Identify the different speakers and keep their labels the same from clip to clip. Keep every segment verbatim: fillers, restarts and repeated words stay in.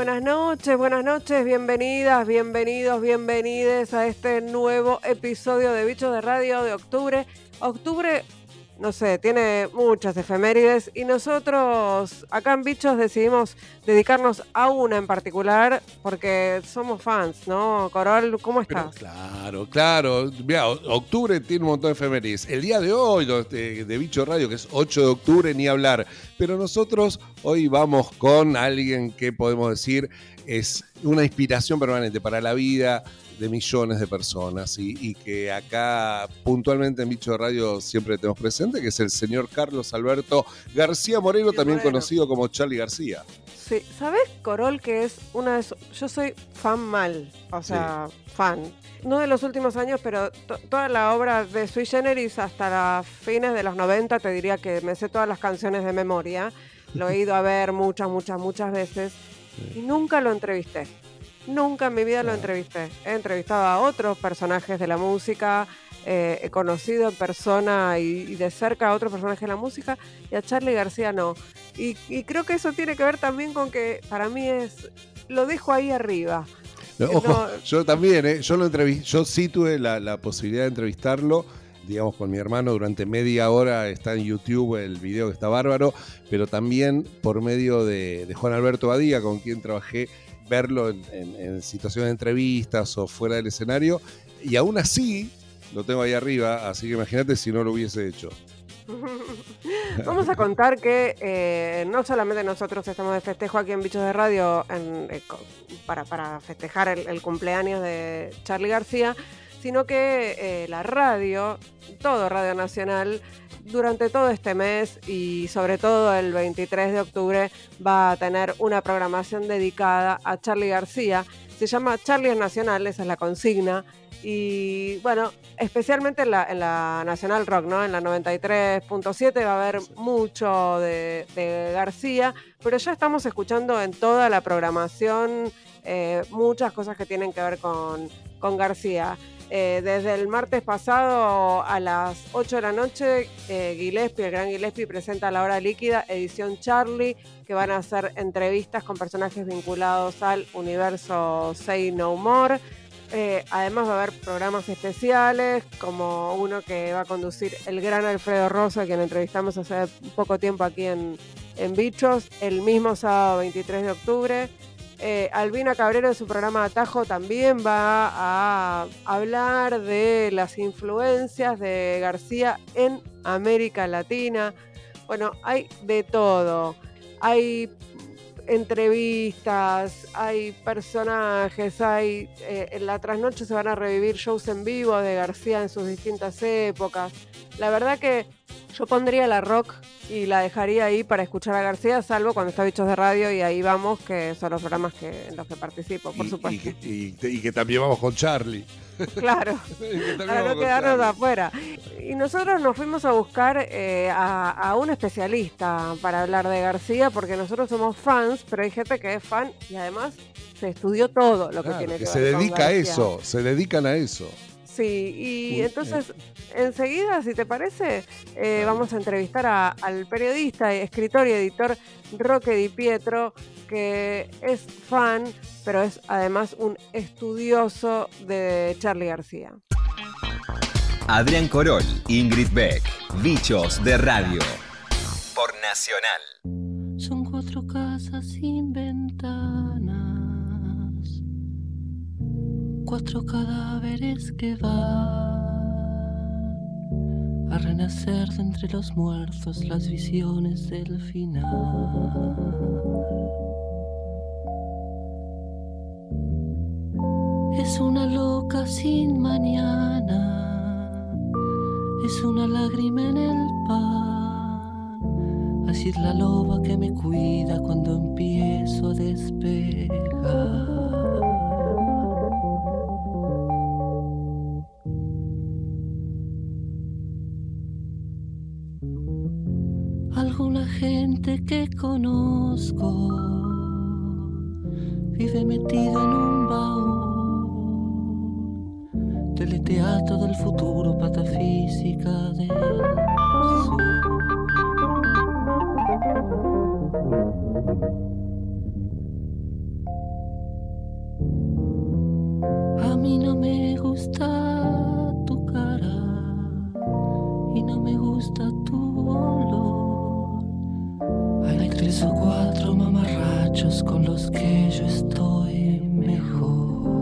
Speaker 1: buenas noches, buenas noches, bienvenidas, bienvenidos, bienvenides a este nuevo episodio de Bichos de Radio de octubre. Octubre, no sé, tiene muchas efemérides y nosotros acá en Bichos decidimos dedicarnos a una en particular porque somos fans, ¿no? Corol, ¿cómo estás?
Speaker 2: Pero claro, claro. Mirá, octubre tiene un montón de efemérides. El día de hoy de, de Bicho Radio, que es ocho de octubre, ni hablar. Pero nosotros hoy vamos con alguien que podemos decir es una inspiración permanente para la vida de millones de personas y, y que acá puntualmente en Bicho Radio siempre tenemos presente, que es el señor Carlos Alberto García Moreno, sí, también Moreno, conocido como Charly García.
Speaker 1: Sí, ¿sabés, Corol, que es una de sus... Yo soy fan mal, o sea, sí. fan. No de los últimos años, pero to- toda la obra de Sui Generis hasta las fines de los noventa, te diría que me sé todas las canciones de memoria. Lo he ido a ver muchas, muchas, muchas veces sí. y nunca lo entrevisté. Nunca en mi vida lo entrevisté. He entrevistado a otros personajes de la música, eh, he conocido en persona y, y de cerca a otros personajes de la música, y a Charly García no. Y, y creo que eso tiene que ver también con que para mí es... Lo dejo ahí arriba.
Speaker 2: No, ojo, no, yo también, ¿eh? yo, lo entrevist- yo sí tuve la, la posibilidad de entrevistarlo, digamos, con mi hermano durante media hora. Está en YouTube el video que está bárbaro, pero también por medio de, de Juan Alberto Badía, con quien trabajé, verlo en, en, en situaciones de entrevistas o fuera del escenario, y aún así lo tengo ahí arriba, así que imagínate si no lo hubiese hecho.
Speaker 1: Vamos a contar que eh, no solamente nosotros estamos de festejo aquí en Bichos de Radio en, eh, para, para festejar el, el cumpleaños de Charly García, sino que eh, la radio, todo Radio Nacional, durante todo este mes y sobre todo el veintitrés de octubre va a tener una programación dedicada a Charly García. Se llama Charly Nacional, esa es la consigna. Y bueno, especialmente en la, en la Nacional Rock, ¿no? En la noventa y tres punto siete va a haber mucho de, de García, pero ya estamos escuchando en toda la programación eh, muchas cosas que tienen que ver con, con García. Eh, desde el martes pasado a las ocho de la noche, eh, Gillespie, el gran Gillespie, presenta La Hora Líquida, edición Charly, que van a hacer entrevistas con personajes vinculados al universo Say No More. Eh, además va a haber programas especiales, como uno que va a conducir el gran Alfredo Rosa, quien entrevistamos hace poco tiempo aquí en, en Bichos, el mismo sábado veintitrés de octubre. Eh, Albina Cabrera en su programa Atajo también va a hablar de las influencias de García en América Latina. Bueno, hay de todo. Hay entrevistas, hay personajes, hay eh, en la trasnoche se van a revivir shows en vivo de García en sus distintas épocas. La verdad que yo pondría la rock y la dejaría ahí para escuchar a García, salvo cuando está Bichos de Radio, y ahí vamos, que son los programas que, en los que participo, por
Speaker 2: y,
Speaker 1: supuesto.
Speaker 2: Y que, y, y que también vamos con Charly.
Speaker 1: Claro, para no quedarnos afuera. Y nosotros nos fuimos a buscar eh, a, a un especialista para hablar de García, porque nosotros somos fans, pero hay gente que es fan y además se estudió todo lo que
Speaker 2: claro,
Speaker 1: tiene que,
Speaker 2: que
Speaker 1: ver
Speaker 2: se
Speaker 1: con
Speaker 2: dedica
Speaker 1: García.
Speaker 2: a eso, se dedican a eso.
Speaker 1: Sí, y
Speaker 2: Uy,
Speaker 1: entonces
Speaker 2: eh.
Speaker 1: enseguida, si te parece, eh, vamos a entrevistar a, al periodista, escritor y editor Roque Di Pietro, que es fan, pero es además un estudioso de Charly García.
Speaker 3: Adrián Corol, Ingrid Beck, Bichos de Radio, por Nacional.
Speaker 4: Son cuatro casas sin ventanas, cuatro cadáveres que van a renacer de entre los muertos, las visiones del final. Es una loca sin mañana, es una lágrima en el pan, así es la loba que me cuida cuando empiezo a despegar. Alguna gente que conozco vive metida en un baúl, teleteatro del futuro, patafísica del sur. tres o cuatro mamarrachos con los que yo estoy mejor.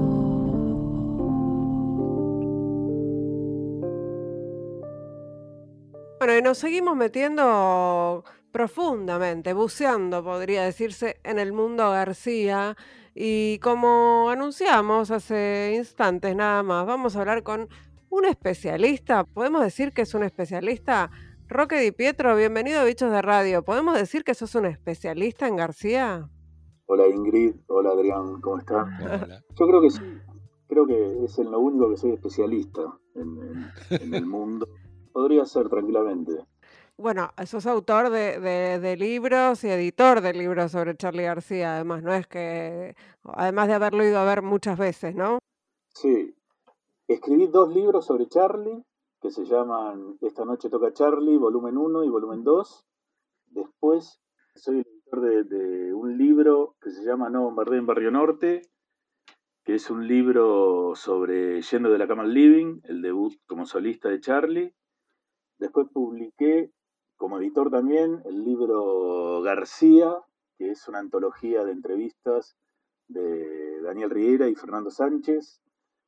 Speaker 1: Bueno, y nos seguimos metiendo profundamente, buceando, podría decirse, en el mundo García. Y como anunciamos hace instantes nada más, vamos a hablar con un especialista. ¿Podemos decir que es un especialista? Roque Di Pietro, bienvenido a Bichos de Radio. ¿Podemos decir que sos un especialista en García?
Speaker 5: Hola Ingrid, hola Adrián, ¿cómo estás?
Speaker 2: Hola.
Speaker 5: Yo creo que sí, creo que es en lo único que soy especialista en, en, en el mundo. Podría ser tranquilamente.
Speaker 1: Bueno, sos autor de, de- de libros y editor de libros sobre Charly García, además, no es que, además de haberlo ido a ver muchas veces, ¿no?
Speaker 5: Sí, escribí dos libros sobre Charly que se llaman Esta noche toca Charly, volumen uno y volumen dos. Después soy el editor de, de un libro que se llama No bombardeo en Barrio Norte, que es un libro sobre Yendo de la cama al living, el debut como solista de Charly. Después publiqué como editor también el libro García, que es una antología de entrevistas de Daniel Riera y Fernando Sánchez.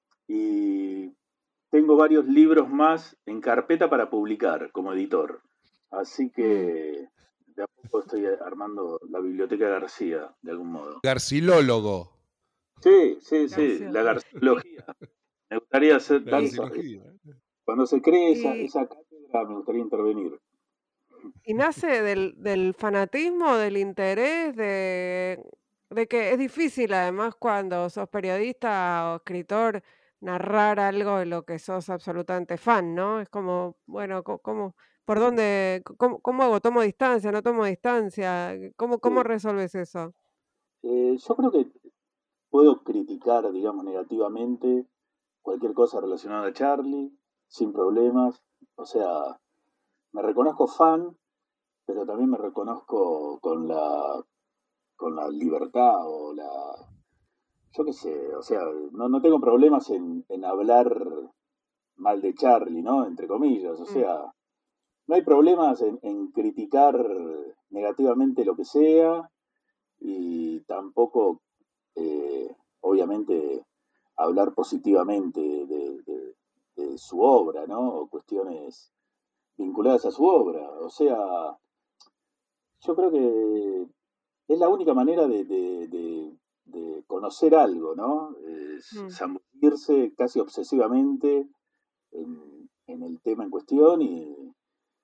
Speaker 5: Y tengo varios libros más en carpeta para publicar como editor. Así que de a poco estoy armando la biblioteca García, de algún modo.
Speaker 2: Garcilólogo.
Speaker 5: Sí, sí, sí,
Speaker 1: García.
Speaker 5: la garciología. Me gustaría hacer
Speaker 2: La
Speaker 5: tanto.
Speaker 2: garciología.
Speaker 5: Cuando se cree esa,
Speaker 1: Y,
Speaker 5: esa cátedra, me gustaría intervenir.
Speaker 1: y nace del, del fanatismo, del interés, de, de que es difícil además cuando sos periodista o escritor narrar algo de lo que sos absolutamente fan, ¿no? Es como, bueno, co- ¿cómo, por dónde, cómo, cómo hago? ¿Tomo distancia? ¿No tomo distancia? ¿Cómo, cómo
Speaker 5: Sí.
Speaker 1: resolves eso?
Speaker 5: Eh, yo creo que puedo criticar, digamos, negativamente cualquier cosa relacionada a Charly, sin problemas. O sea, me reconozco fan, pero también me reconozco con la, con la libertad o la... Yo qué sé, o sea, no, no tengo problemas en, en hablar mal de Charly, ¿no? Entre comillas, o
Speaker 1: Mm,
Speaker 5: sea, no hay problemas en, en criticar negativamente lo que sea y tampoco, eh, obviamente, hablar positivamente de, de- de su obra, ¿no? O cuestiones vinculadas a su obra. O sea, yo creo que es la única manera de, de- de- de conocer algo, ¿no? Es
Speaker 1: mm,
Speaker 5: zambullirse casi obsesivamente en, en el tema en cuestión y,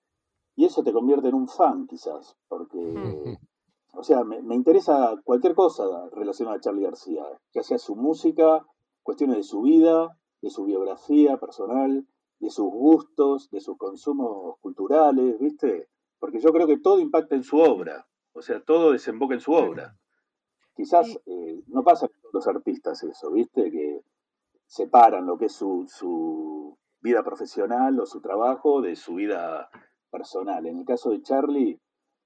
Speaker 5: y eso te convierte en un fan, quizás,
Speaker 1: mm.
Speaker 5: porque o sea, me, me interesa cualquier cosa relacionada a Charly García, ya sea su música, cuestiones de su vida, de su biografía personal, de sus gustos, de sus consumos culturales, ¿viste? Porque yo creo que todo impacta en su obra, o sea, todo desemboca en su
Speaker 1: Claro.
Speaker 5: obra. Quizás
Speaker 1: Y,
Speaker 5: eh, no pasa con todos los artistas eso, ¿viste? Que separan lo que es su, su vida profesional o su trabajo de su vida personal. En el caso de Charlie,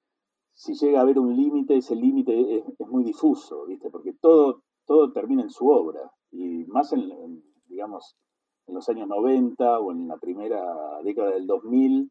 Speaker 5: si llega a haber un límite, ese límite es, es, muy difuso, ¿viste? Porque todo, todo termina en su obra. Y más en, en, digamos, en los años noventa o en la primera década del dos mil,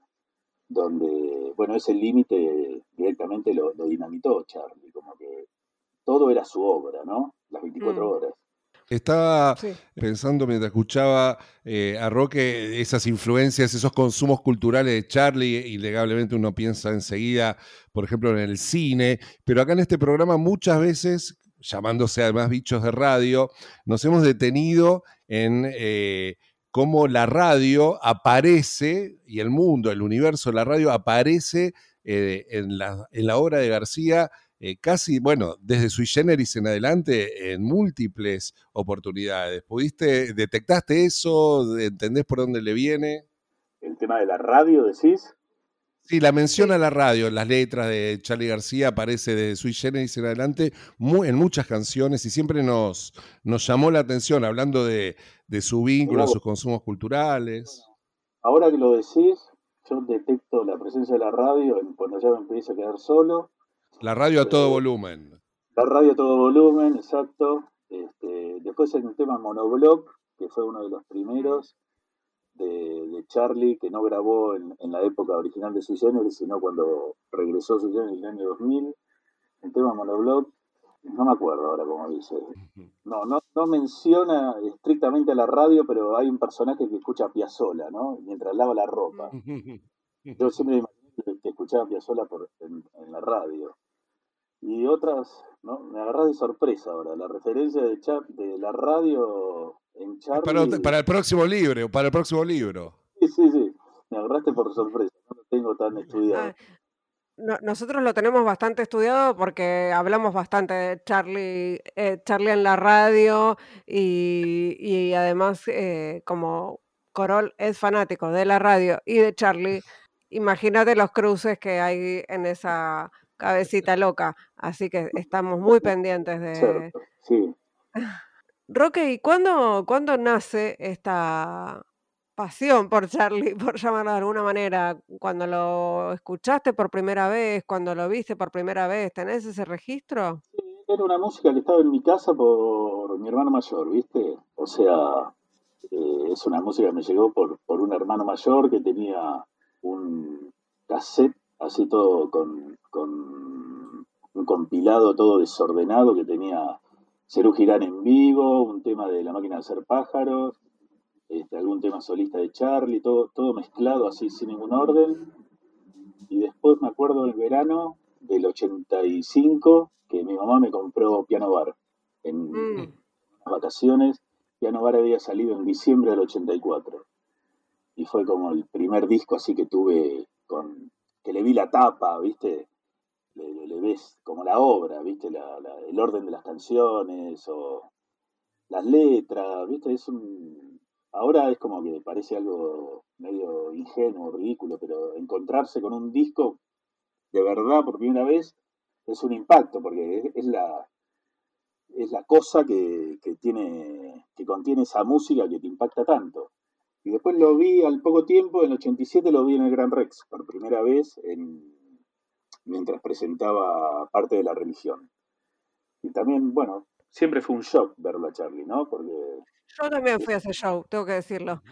Speaker 5: donde, bueno, ese límite directamente lo, lo dinamitó Charlie, como que todo era su obra, ¿no? Las veinticuatro
Speaker 1: mm,
Speaker 5: horas.
Speaker 2: Estaba
Speaker 1: sí.
Speaker 2: pensando mientras escuchaba eh, a Roque esas influencias, esos consumos culturales de Charly, innegablemente uno piensa enseguida, por ejemplo, en el cine, pero acá en este programa muchas veces, llamándose además Bichos de Radio, nos hemos detenido en eh, cómo la radio aparece, y el mundo, el universo de la radio aparece eh, en, la, en la obra de García. Eh, casi, bueno, desde Sui Generis en adelante, en múltiples oportunidades. ¿Pudiste, detectaste eso? ¿Entendés por dónde le viene?
Speaker 5: El tema de la radio, decís.
Speaker 2: Sí, la mención
Speaker 1: Sí.
Speaker 2: a la radio, en las letras de Charly García aparece desde Sui Generis en adelante muy, en muchas canciones y siempre nos, nos llamó la atención, hablando de, de su vínculo,
Speaker 5: Mirá
Speaker 2: de
Speaker 5: vos.
Speaker 2: sus consumos culturales.
Speaker 5: Ahora que lo decís, yo detecto la presencia de la radio en, cuando ya me empiezo a quedar solo.
Speaker 2: La radio a todo
Speaker 5: Eh,
Speaker 2: volumen.
Speaker 5: La radio a todo volumen, exacto. Este, después en el tema Monoblock, que fue uno de los primeros de, de Charly, que no grabó en, en la época original de Sui Generis, sino cuando regresó Sui Generis en el año dos mil. el tema Monobloc, no me acuerdo ahora cómo dice. No, no, no menciona estrictamente a la radio, pero hay un personaje que escucha a Piazzolla, ¿no? Mientras lava la ropa. Yo siempre imaginé que escuchaba a Piazzolla por, en, en la radio. Y otras, ¿no? Me agarrás de sorpresa ahora, la referencia de, Char, de la radio en Charlie.
Speaker 2: Para, para el próximo libro, para el próximo libro.
Speaker 5: Sí, sí, sí, me agarraste por sorpresa, no lo tengo tan estudiado.
Speaker 1: Ah, no, nosotros lo tenemos bastante estudiado porque hablamos bastante de Charlie, eh, Charlie en la radio y, y además eh, como Corol es fanático de la radio y de Charlie, imagínate los cruces que hay en esa cabecita loca, así que estamos muy pendientes de...
Speaker 5: Cierto, sí.
Speaker 1: Roque, ¿y cuándo, cuándo nace esta pasión por Charlie, por llamarlo de alguna manera? ¿Cuando lo escuchaste por primera vez? ¿Cuando lo viste por primera vez? ¿Tenés ese registro?
Speaker 5: Sí, era una música que estaba en mi casa por mi hermano mayor, ¿viste? O sea, eh, es una música que me llegó por, por un hermano mayor que tenía un cassette así todo con, con un compilado todo desordenado que tenía Serú Girán en vivo, un tema de La Máquina de Hacer Pájaros, este, algún tema solista de Charlie, todo, todo mezclado así sin ningún orden. Y después me acuerdo del verano del ochenta y cinco que mi mamá me compró Piano Bar en mm. vacaciones. Piano Bar había salido en diciembre del ochenta y cuatro. Y fue como el primer disco así que tuve, con que le vi la tapa, ¿viste? Le, le, le ves como la obra, ¿viste? La, la, el orden de las canciones o las letras, ¿viste? Es un... Ahora es como que parece algo medio ingenuo, ridículo, pero encontrarse con un disco de verdad por primera vez es un impacto, porque es, es la es la cosa que, que tiene que contiene esa música que te impacta tanto. Y después lo vi al poco tiempo, en el ochenta y siete lo vi en el Gran Rex, por primera vez, en, mientras presentaba Parte de la Religión. Y también, bueno, siempre fue un shock verlo a Charlie, ¿no? Porque...
Speaker 1: Yo también fui a ese show, tengo que decirlo.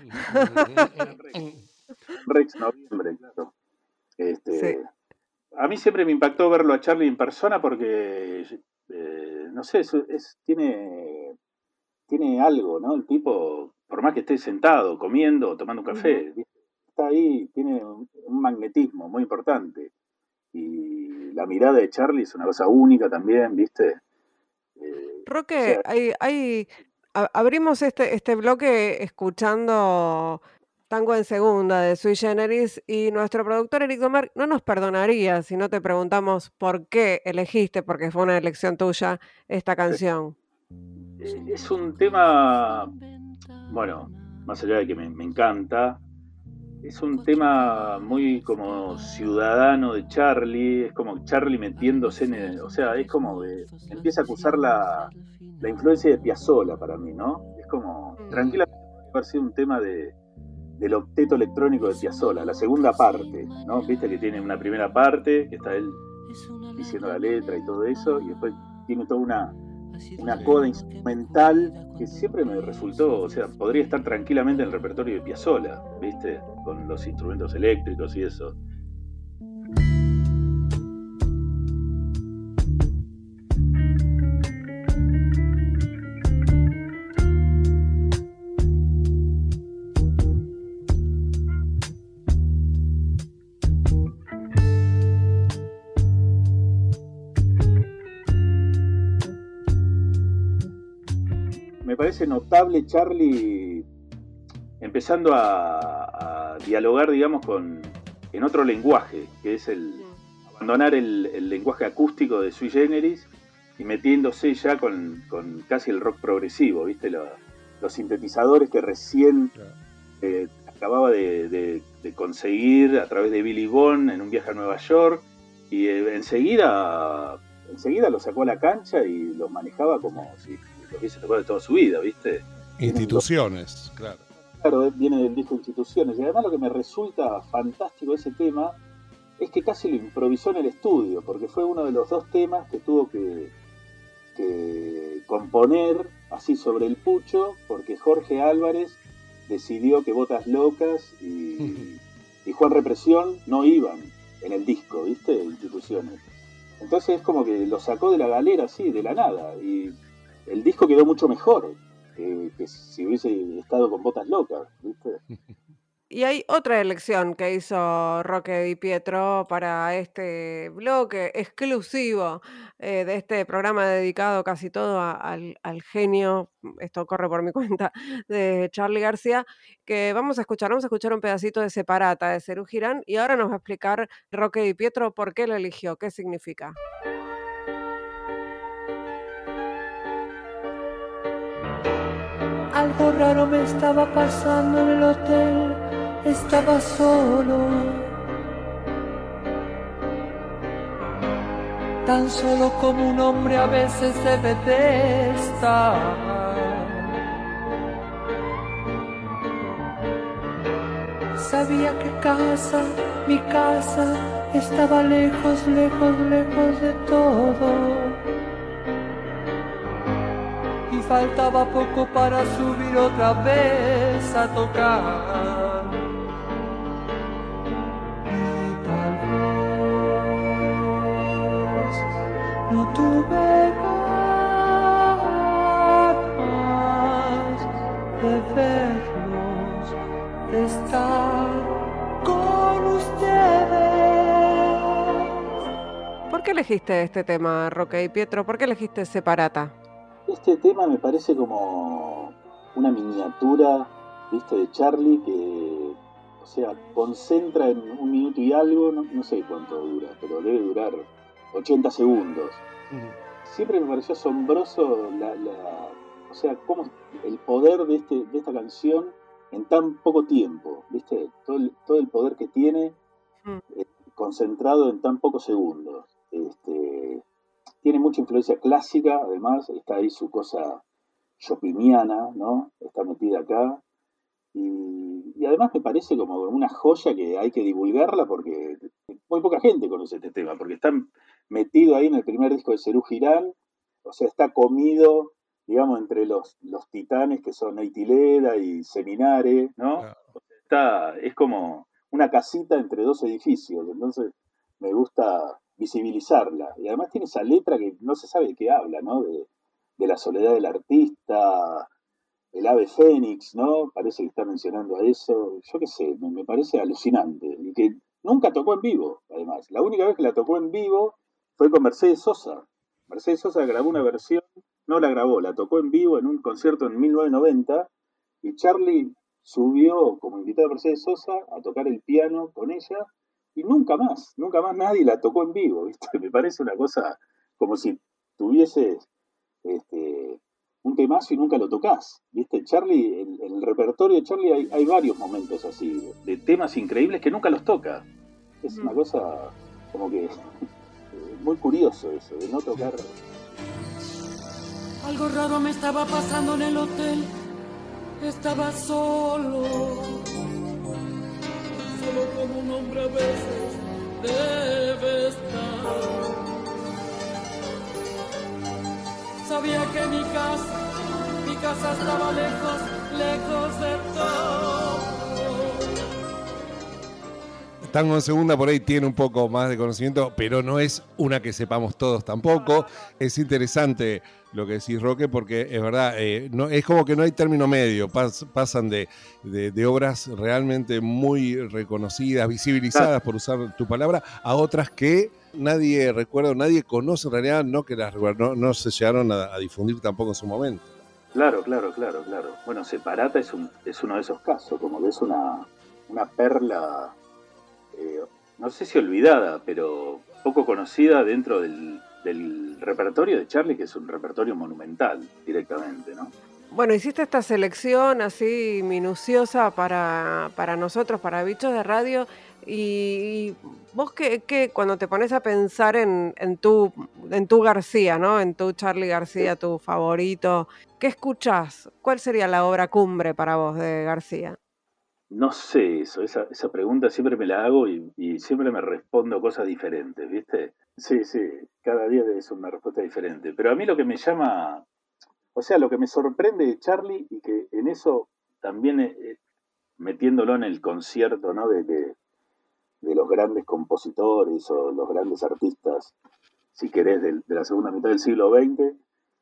Speaker 5: Rex, Rex, noviembre, claro. Este,
Speaker 1: sí.
Speaker 5: A mí siempre me impactó verlo a Charlie en persona porque, eh, no sé, es, es, tiene, tiene algo, ¿no? El tipo, por más que esté sentado, comiendo, tomando un café, uh-huh. está ahí, tiene un, un magnetismo muy importante. Y la mirada de Charlie es una cosa única también, ¿viste?
Speaker 1: Eh, Roque, o sea, hay... hay... abrimos este, este bloque escuchando Tango en Segunda de Sui Generis y nuestro productor Eric Domar no nos perdonaría si no te preguntamos por qué elegiste, porque fue una elección tuya, esta canción.
Speaker 5: Es un tema, bueno, más allá de que me, me encanta, es un tema muy como ciudadano de Charlie, es como Charlie metiéndose en el, o sea, es como que empieza a acusar la, la influencia de Piazzolla para mí, ¿no? Es como, tranquilamente puede haber sido un tema de, del octeto electrónico de Piazzolla, la segunda parte, ¿no? Viste que tiene una primera parte, que está él diciendo la letra y todo eso, y después tiene toda una, una coda instrumental que siempre me resultó, o sea, podría estar tranquilamente en el repertorio de Piazzolla, ¿viste? Con los instrumentos eléctricos y eso. Me parece notable Charlie empezando a, a dialogar, digamos, con en otro lenguaje, que es el abandonar el, el lenguaje acústico de Sui Generis y metiéndose ya con, con casi el rock progresivo, ¿viste? Los, los sintetizadores que recién eh, acababa de, de, de conseguir a través de Billy Bond en un viaje a Nueva York, y eh, enseguida, enseguida lo sacó a la cancha y los manejaba como si lo hubiese tocado de toda su vida, ¿viste?
Speaker 2: Instituciones, claro.
Speaker 5: Claro, viene del disco Instituciones. Y además lo que me resulta fantástico de ese tema es que casi lo improvisó en el estudio, porque fue uno de los dos temas que tuvo que, que componer así sobre el pucho, porque Jorge Álvarez decidió que Botas Locas y, y Juan Represión no iban en el disco, ¿viste? Instituciones. Entonces es como que lo sacó de la galera así, de la nada. Y el disco quedó mucho mejor eh, que si hubiese estado con Botas Locas, ¿viste?
Speaker 1: Y hay otra elección que hizo Roque Di Pietro para este bloque exclusivo eh, de este programa dedicado casi todo a- al, al genio, esto corre por mi cuenta, de Charly García, que vamos a escuchar, vamos a escuchar un pedacito de Separata de Serú Girán y ahora nos va a explicar Roque Di Pietro por qué lo eligió, qué significa.
Speaker 4: Algo raro me estaba pasando en el hotel, estaba solo, tan solo como un hombre a veces debe de estar. Sabía que casa, mi casa, estaba lejos, lejos, lejos de todo. Y faltaba poco para subir otra vez a tocar. Y tal vez no tuve ganas de verlos, de estar con ustedes.
Speaker 1: ¿Por qué elegiste este tema, Roque Di Pietro? ¿Por qué elegiste Separata?
Speaker 5: Este tema me parece como una miniatura, ¿viste? De Charly que, o sea, concentra en un minuto y algo, no, no sé cuánto dura, pero debe durar ochenta segundos.
Speaker 2: Ujú.
Speaker 5: Siempre me pareció asombroso la, la, o sea, cómo el poder de, este, de esta canción en tan poco tiempo, ¿viste? Todo el, todo el poder que tiene
Speaker 1: Mm.
Speaker 5: eh, concentrado en tan pocos segundos. Este, tiene mucha influencia clásica, además, está ahí su cosa chopiniana, ¿no? Está metida acá. Y, y además me parece como una joya que hay que divulgarla porque muy poca gente conoce este tema, porque está metido ahí en el primer disco de Serú Girán, o sea, está comido, digamos, entre los, los titanes que son Eitileda y Seminare, ¿no?
Speaker 2: Claro.
Speaker 5: Está, es como una casita entre dos edificios, entonces me gusta visibilizarla. Y además tiene esa letra que no se sabe de qué habla, ¿no? De, de la soledad del artista, el ave fénix, ¿no? Parece que está mencionando a eso. Yo qué sé, me, me parece alucinante. Y que nunca tocó en vivo, además. La única vez que la tocó en vivo fue con Mercedes Sosa. Mercedes Sosa grabó una versión, no la grabó, la tocó en vivo en un concierto en mil novecientos noventa y Charly subió como invitado a Mercedes Sosa a tocar el piano con ella y nunca más, nunca más nadie la tocó en vivo, ¿viste? Me parece una cosa como si tuvieses este, un temazo y nunca lo tocas, ¿viste? Charly, en el, el repertorio de Charly hay, hay varios momentos así, de temas increíbles que nunca los toca. Es una cosa como que muy curioso eso, de no tocar.
Speaker 4: Algo raro me estaba pasando en el hotel, estaba solo, solo como un hombre a veces debe estar. Sabía que mi casa, mi casa estaba lejos, lejos de todo.
Speaker 2: Tango en Segunda por ahí tiene un poco más de conocimiento, pero no es una que sepamos todos tampoco. Es interesante lo que decís, Roque, porque es verdad, eh, no, es como que no hay término medio. Pas, pasan de, de, de obras realmente muy reconocidas, visibilizadas, por usar tu palabra, a otras que nadie recuerda, nadie conoce en realidad, no que las no, no se llegaron a, a difundir tampoco en su momento.
Speaker 5: Claro, claro, claro, claro. Bueno, Separata es, un, es uno de esos casos, como que es una, una perla... Eh, no sé si olvidada, pero poco conocida dentro del, del repertorio de Charly, que es un repertorio monumental directamente, ¿no?
Speaker 1: Bueno, hiciste esta selección así minuciosa para, para nosotros, para Bichos de Radio, y, y vos que, que cuando te pones a pensar en, en, tu, en tu García, ¿no? En tu Charly García, tu favorito, ¿qué escuchás? ¿Cuál sería la obra cumbre para vos de García?
Speaker 5: No sé eso, esa, esa pregunta siempre me la hago y, y siempre me respondo cosas diferentes, ¿viste? Sí, sí, cada día debe ser una respuesta diferente. Pero a mí lo que me llama, o sea, lo que me sorprende de Charly y que en eso también eh, metiéndolo en el concierto, ¿no? De, de, de los grandes compositores o los grandes artistas, si querés, de, de la segunda mitad del siglo veinte,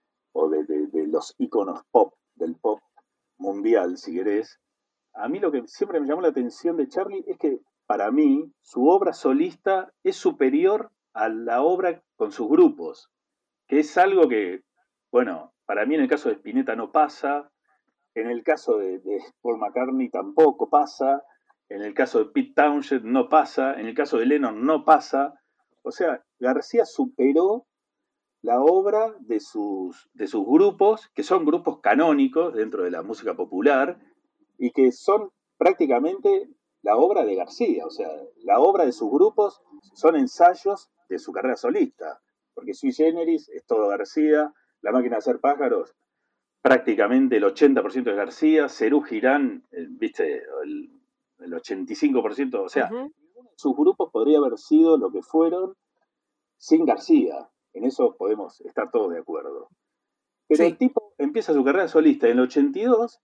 Speaker 5: o de, de, de los íconos pop, del pop mundial, si querés. A mí lo que siempre me llamó la atención de Charlie es que, para mí, su obra solista es superior a la obra con sus grupos, que es algo que, bueno, para mí en el caso de Spinetta no pasa, en el caso de, de Paul McCartney tampoco pasa, en el caso de Pete Townshend no pasa, en el caso de Lennon no pasa. O sea, García superó la obra de sus, de sus grupos, que son grupos canónicos dentro de la música popular, y que son prácticamente la obra de García. O sea, la obra de sus grupos son ensayos de su carrera solista, porque Sui Generis es todo García, La máquina de hacer pájaros, prácticamente el ochenta por ciento de García, Serú Girán, eh, viste, el, el ochenta y cinco por ciento, o sea,
Speaker 1: Ujú.
Speaker 5: sus grupos podría haber sido lo que fueron sin García. En eso podemos estar todos de acuerdo. Pero
Speaker 1: Sí.
Speaker 5: el tipo empieza su carrera solista en el ochenta y dos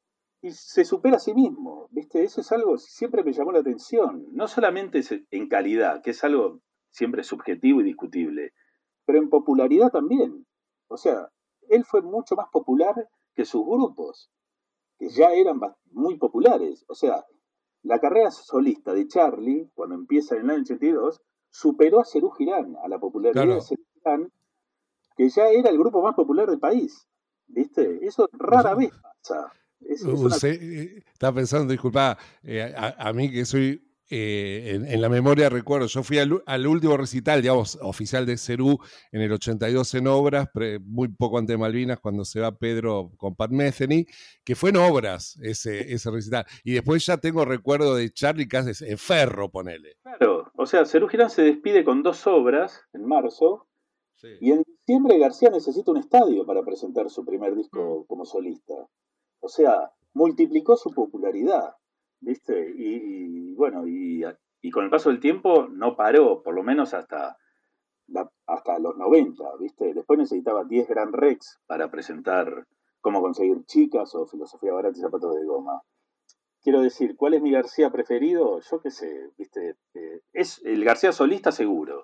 Speaker 5: y se supera a sí mismo, ¿viste? Eso es algo que siempre me llamó la atención. No solamente en calidad, que es algo siempre subjetivo y discutible, pero en popularidad también. O sea, él fue mucho más popular que sus grupos, que ya eran muy populares. O sea, la carrera solista de Charlie, cuando empieza en el año ochenta y dos, superó a Serú Girán, a la popularidad de
Speaker 2: Claro.
Speaker 5: Serú Girán, que ya era el grupo más popular del país. ¿Viste? Eso rara vez pasa. Es, es una...
Speaker 2: Usted, eh, estaba pensando, disculpa, eh, a, a mí que soy, eh, en, en la memoria recuerdo, yo fui al, al último recital, digamos, oficial de Serú en el ochenta y dos en Obras, pre, muy poco antes de Malvinas, cuando se va Pedro con Pat Metheny, que fue en Obras ese, ese recital. Y después ya tengo recuerdo de Charlie Cáceres en Ferro, ponele.
Speaker 5: Claro, o sea, Serú Girán se despide con dos obras en marzo,
Speaker 2: Sí.
Speaker 5: y en diciembre García necesita un estadio para presentar su primer disco como solista. O sea, multiplicó su popularidad, ¿viste? Y, y bueno, y, y con el paso del tiempo no paró, por lo menos hasta, la, hasta los noventa, ¿viste? Después necesitaba diez Grand Rex para presentar Cómo conseguir chicas o Filosofía barata y zapatos de goma. Quiero decir, ¿cuál es mi García preferido? Yo qué sé, ¿viste? Eh, es el García solista seguro.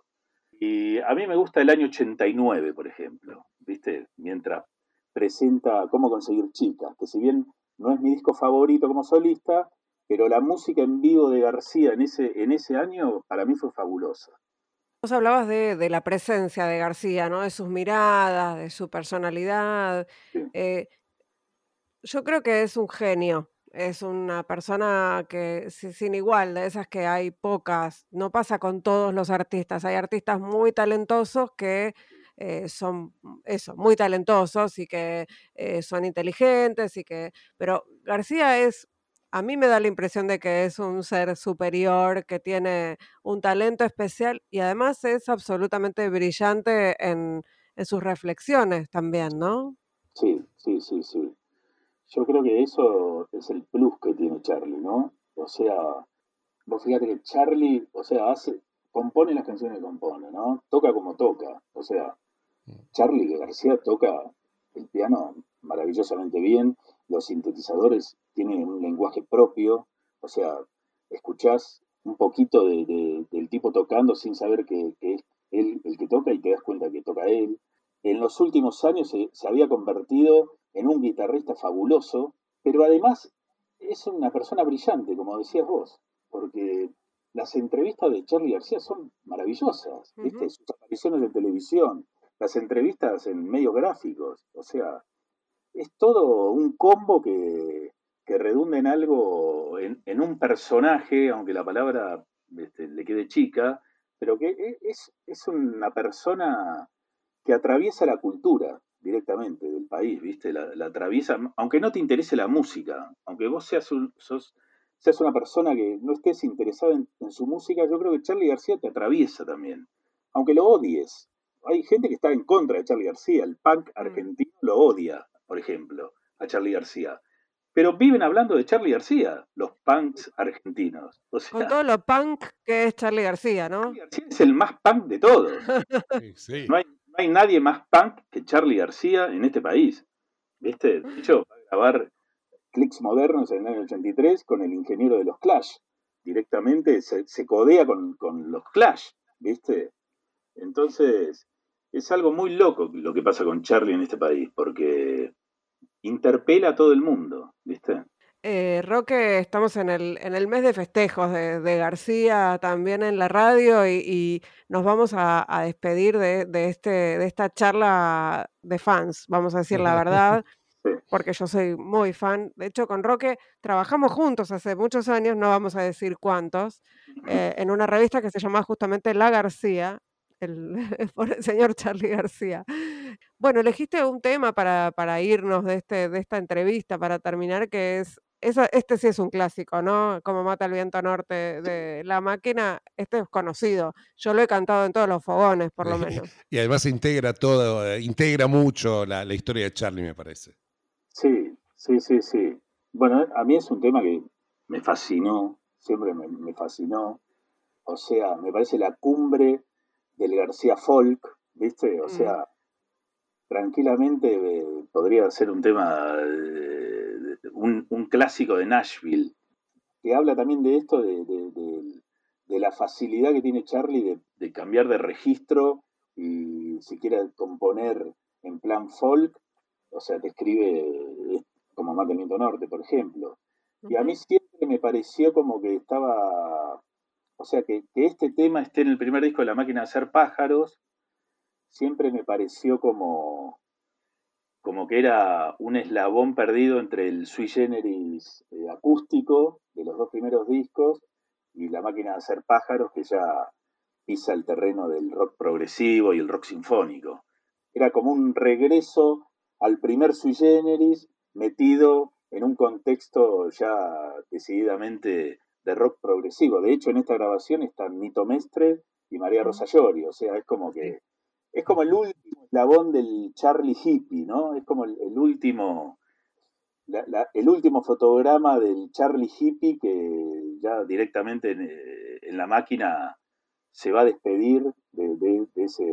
Speaker 5: Y a mí me gusta el año ochenta y nueve, por ejemplo, ¿viste? Mientras presenta Cómo conseguir chicas, que si bien no es mi disco favorito como solista, pero la música en vivo de García en ese, en ese año para mí fue fabulosa.
Speaker 1: Vos hablabas de, de la presencia de García, ¿no? De sus miradas, de su personalidad.
Speaker 5: Sí.
Speaker 1: Eh, yo creo que es un genio. Es una persona que si- sin igual, de esas que hay pocas. No pasa con todos los artistas. Hay artistas muy talentosos que eh, son mm, eso, muy talentosos y que eh, son inteligentes y que. Pero García es, a mí me da la impresión de que es un ser superior, que tiene un talento especial y además es absolutamente brillante en, en sus reflexiones también, ¿no?
Speaker 5: Sí, sí, sí, sí. Yo creo que eso es el plus que tiene Charlie, ¿no? O sea, vos fíjate que Charlie, o sea, hace, compone las canciones que compone, ¿no? Toca como toca. O sea, Charlie García toca el piano maravillosamente bien, los sintetizadores tienen un lenguaje propio, o sea, escuchás un poquito de, de, del tipo tocando sin saber que, que, es él el que toca y te das cuenta que toca él. En los últimos años se, se había convertido en un guitarrista fabuloso, pero además es una persona brillante, como decías vos, porque las entrevistas de Charlie García son maravillosas, ¿viste?
Speaker 1: Ujú.
Speaker 5: Sus apariciones de televisión, las entrevistas en medios gráficos, o sea, es todo un combo que, que redunda en algo, en, en, un personaje, aunque la palabra este, le quede chica, pero que es, es una persona que atraviesa la cultura directamente del país, ¿viste? La, la atraviesa, aunque no te interese la música, aunque vos seas, un, sos, seas una persona que no estés interesada en, en su música, yo creo que Charly García te atraviesa también, aunque lo odies. Hay gente que está en contra de Charly García, el punk argentino lo odia, por ejemplo, a Charly García. Pero viven hablando de Charly García, los punks argentinos. O sea,
Speaker 1: Con todo lo punk que es Charly García, ¿no?
Speaker 5: Charly García es el más punk de todos.
Speaker 2: Sí, sí.
Speaker 5: No hay, no hay nadie más punk que Charly García en este país. ¿Viste? De hecho, va a grabar Clicks Modernos en el año ochenta y tres con el ingeniero de los Clash. Directamente se, se codea con, con los Clash, ¿viste? Entonces, es algo muy loco lo que pasa con Charlie en este país, porque interpela a todo el mundo, ¿viste?
Speaker 1: Eh, Roque, estamos en el, en el mes de festejos de, de García, también en la radio, y, y nos vamos a, a despedir de, de, este, de esta charla de fans, vamos a decir la verdad,
Speaker 5: Sí.
Speaker 1: porque yo soy muy fan. De hecho, con Roque trabajamos juntos hace muchos años, no vamos a decir cuántos, eh, en una revista que se llamaba justamente La García, el, por el señor Charly García. Bueno, elegiste un tema para, para irnos de, este, de esta entrevista, para terminar, que es, esa- este sí es un clásico, ¿no? Como Mata el Viento Norte de La Máquina, este es conocido. Yo lo he cantado en todos los fogones, por lo menos.
Speaker 2: Y además integra todo, eh, integra mucho la, la historia de Charly, me parece.
Speaker 5: Sí, sí, sí, sí. Bueno, a mí es un tema que me fascinó, siempre me, me fascinó. O sea, me parece la cumbre del García Folk, ¿viste? O
Speaker 1: Mm.
Speaker 5: sea, tranquilamente eh, podría ser un tema, eh, un, un clásico de Nashville, que habla también de esto, de, de- de- de la facilidad que tiene Charlie de, de cambiar de registro y si quiere componer en plan folk, o sea, te escribe eh, como Mantenimiento Norte, por ejemplo. Y a mí
Speaker 1: Ujú.
Speaker 5: siempre me pareció como que estaba, o sea, que, que este tema esté en el primer disco de La Máquina de Hacer Pájaros, siempre me pareció como, como que era un eslabón perdido entre el sui generis eh, acústico de los dos primeros discos y La Máquina de Hacer Pájaros, que ya pisa el terreno del rock progresivo y el rock sinfónico. Era como un regreso al primer sui generis metido en un contexto ya decididamente de rock progresivo. De hecho, en esta grabación están Nito Mestre y María
Speaker 1: Mm.
Speaker 5: Rosa Llori, o sea, es como que es como el último eslabón del Charlie hippie, ¿no? Es como el, el último la- la- el último fotograma del Charlie hippie que ya directamente en, eh, en la máquina se va a despedir de, de- de ese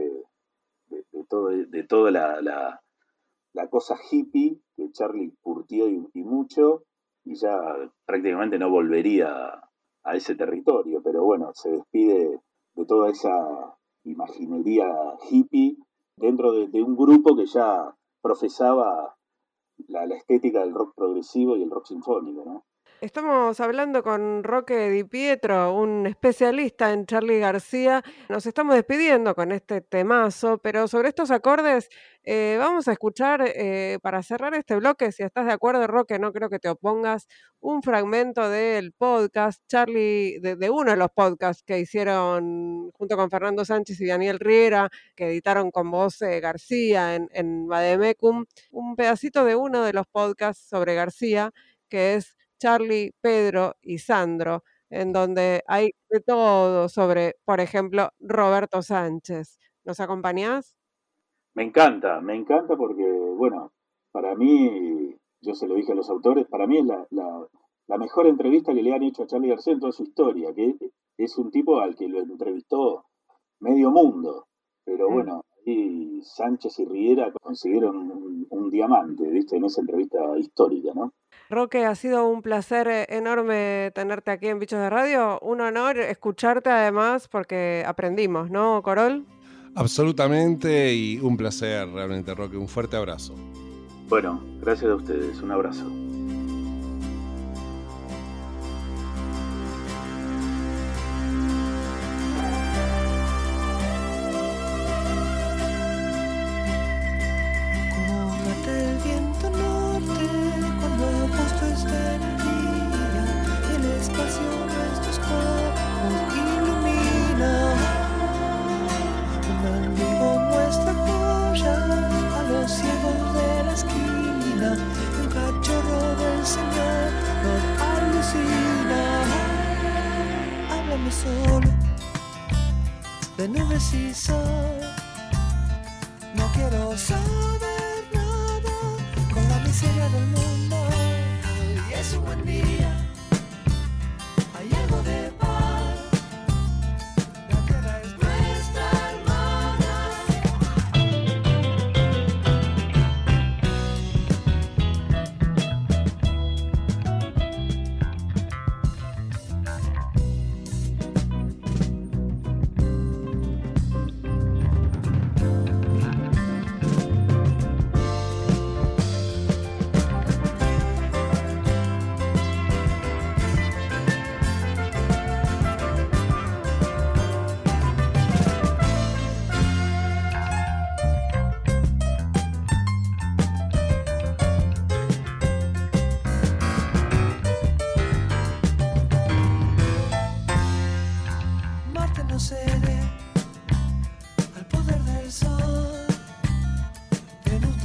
Speaker 5: de, de todo, de toda la, la- la cosa hippie que Charlie curtió y, y mucho y ya prácticamente no volvería a ese territorio, pero bueno, se despide de toda esa imaginería hippie dentro de, de un grupo que ya profesaba la, la estética del rock progresivo y el rock sinfónico, ¿no?
Speaker 1: Estamos hablando con Roque Di Pietro, un especialista en Charly García. Nos estamos despidiendo con este temazo, pero sobre estos acordes eh, vamos a escuchar, eh, para cerrar este bloque, si estás de acuerdo, Roque, no creo que te opongas, un fragmento del podcast, Charly, de, de uno de los podcasts que hicieron junto con Fernando Sánchez y Daniel Riera, que editaron con vos eh, García en, en Vademecum, un pedacito de uno de los podcasts sobre García, que es Charly, Pedro y Sandro, en donde hay de todo sobre, por ejemplo, Roberto Sánchez. ¿Nos acompañás?
Speaker 5: Me encanta, me encanta porque, bueno, para mí, yo se lo dije a los autores, para mí es la, la- la mejor entrevista que le han hecho a Charly García en toda su historia, que es un tipo al que lo entrevistó medio mundo, pero
Speaker 1: Mm.
Speaker 5: bueno, ahí Sánchez y Riera consiguieron un, un diamante, ¿viste? En esa entrevista histórica, ¿no?
Speaker 1: Roque, ha sido un placer eh, enorme tenerte aquí en Bichos de Radio. Un honor escucharte además porque aprendimos, ¿no, Corol?
Speaker 2: Absolutamente, y un placer realmente, Roque. Un fuerte abrazo.
Speaker 5: Bueno, gracias a ustedes, un abrazo.
Speaker 6: Como mata el viento norte cuando agosto está en el día y el espacio nuestros cuerpos ilumina. Un mendigo muestra joyas a los ciegos de la esquina y un cachorro del Señor nos alucina. Háblame solo de nubes y sol. No quiero saber nada con la miseria del mundo. Hoy es un buen día, hay algo de paz. La tierra es nuestra hermana.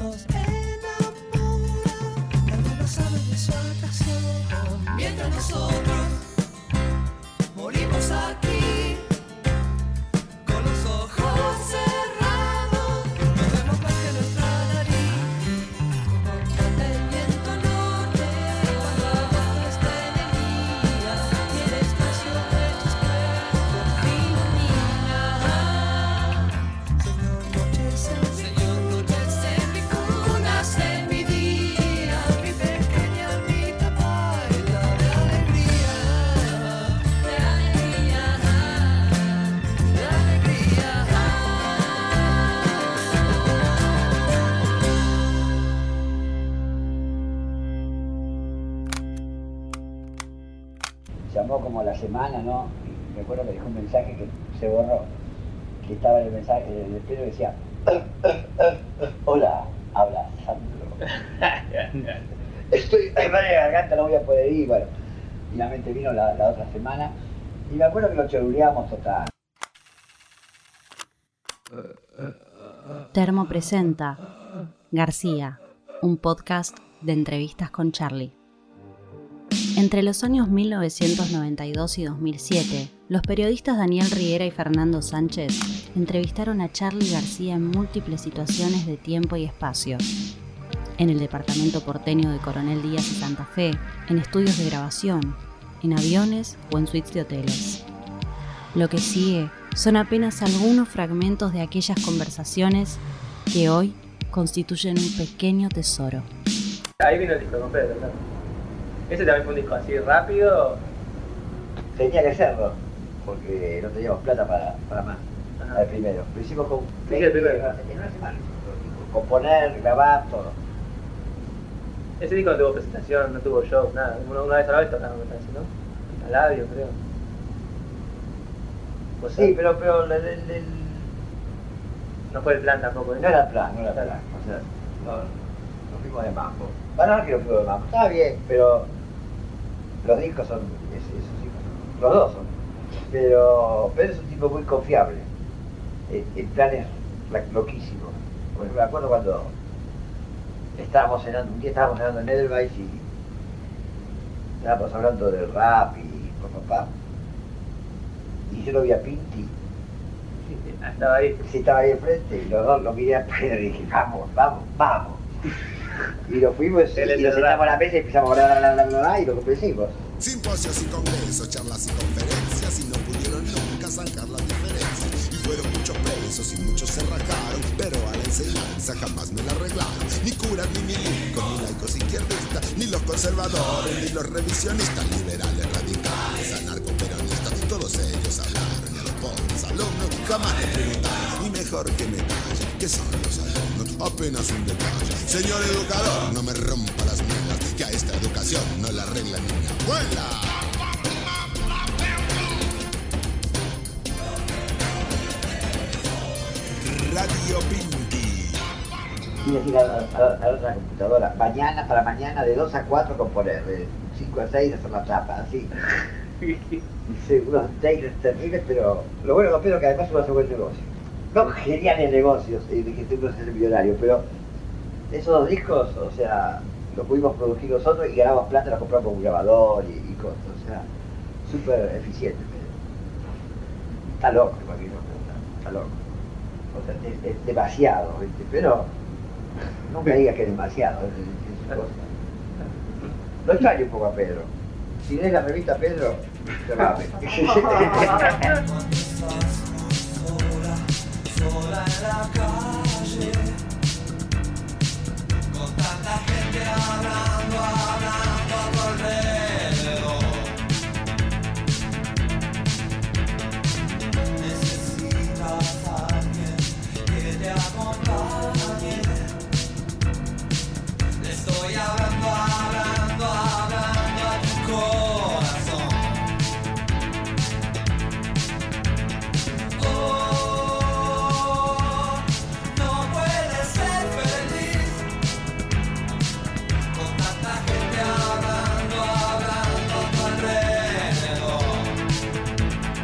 Speaker 6: nos enamora. Algunos saben de su atracción. Mientras nosotros morimos aquí, con los ojos cerrados, no vemos más que nuestra nariz. Contate el viento norte, cuando agosto esté en el día, y el espacio de tus cuerpos ilumina. Señor Noches, Señor Noches en mi cuna, en mi día, mi pequeña almita baila de alegría, de alegría, de alegría.
Speaker 7: Llamó como a la semana, ¿no? Y me acuerdo que dejó un mensaje que se borró, que estaba en el mensaje, en el pelo, decía: hola, habla Sandro. Estoy en la garganta, no voy a poder ir. Bueno, finalmente vino la, la otra semana y me acuerdo que lo choruleamos total.
Speaker 8: Termo presenta García, un podcast de entrevistas con Charlie. Entre los años mil novecientos noventa y dos y dos mil siete, los periodistas Daniel Riera y Fernando Sánchez entrevistaron a Charly García en múltiples situaciones de tiempo y espacio. En el departamento porteño de Coronel Díaz y Santa Fe, en estudios de grabación, en aviones o en suites de hoteles. Lo que sigue son apenas algunos fragmentos de aquellas conversaciones que hoy constituyen un pequeño tesoro.
Speaker 9: Ahí vino el disco con Pedro, ¿no? Ese también fue un disco así rápido.
Speaker 7: Tenía que serlo, porque no teníamos plata para, para más.
Speaker 9: Ajá.
Speaker 7: El primero. Lo hicimos con
Speaker 9: Sí, el primero.
Speaker 7: en una semana. Componer, grabar, todo.
Speaker 9: Ese disco no tuvo presentación, no tuvo show, nada. Una, una vez a la vez tocaron, me parece, ¿no? Al labio, creo. O sea,
Speaker 7: Sí, pero, pero el, el- el-
Speaker 9: no fue el plan tampoco. ¿eh?
Speaker 7: no era el plan, no era el plan. O sea, no, nos fuimos de mambo. Bueno, no que nos fuimos de mambo. Estaba bien, pero los discos son, es- esos discos son, los dos son. Pero Pedro es un tipo muy confiable. En, en planes la- loquísimos. Porque me acuerdo cuando estábamos cenando, un día estábamos cenando en Edelweiss y estábamos hablando del rap y con papá. Y yo lo vi a Pinti,
Speaker 9: Estaba ahí.
Speaker 7: sí, estaba ahí enfrente, y los dos lo miré a Pedro y dije: vamos, vamos, vamos. Y nos fuimos y
Speaker 9: Él es
Speaker 7: nos
Speaker 9: el
Speaker 7: sentamos
Speaker 9: rap.
Speaker 7: a la mesa y empezamos a hablar, bla, bla, bla, bla, y lo convencimos.
Speaker 10: Simposios y congresos, charlas y conferencias, y no pudieron nunca zanjar las diferencias. Y fueron muchos presos y muchos se rajaron, pero a la enseñanza jamás me la arreglaron. Ni curas, ni milicos, ni laicos izquierdistas, ni los conservadores, ni los revisionistas, liberales, radicales, anarcoperonistas, todos ellos hablaron y a los pobres alumnos jamás les preguntaron. Y mejor que me callen, que son los alumnos, apenas un detalle. Señor educador, no me rompa las muelas, que a esta educación no la arregla ni mi abuela. Radio Pinti.
Speaker 7: Y decir a, a- a la otra computadora: mañana, para mañana, de dos a cuatro componer, de cinco a seis hacer la tapa, así. Hice unos trailers terribles, pero lo bueno con Pedro es que además uno hace buen negocio. No geniales negocios, y de que uno es el millonario, pero esos dos discos, o sea, los pudimos producir nosotros y ganamos plata, los compramos con un grabador y, y cosas, o sea, súper eficiente. Pedro. Está loco, imagino, está, está loco. O sea, es, es demasiado, ¿viste? Pero no me digas que es demasiado, es, es- es su cosa. Lo extraño un poco a Pedro. Si lees la revista Pedro, se va a ver.
Speaker 6: Sola en la calle, con tanta gente hablando, hablando a tu alrededor. Necesitas a alguien que te acompañe. Le estoy hablando, hablando, hablando a tu corazón. Oh, no puedes ser feliz con tanta gente hablando, hablando a tu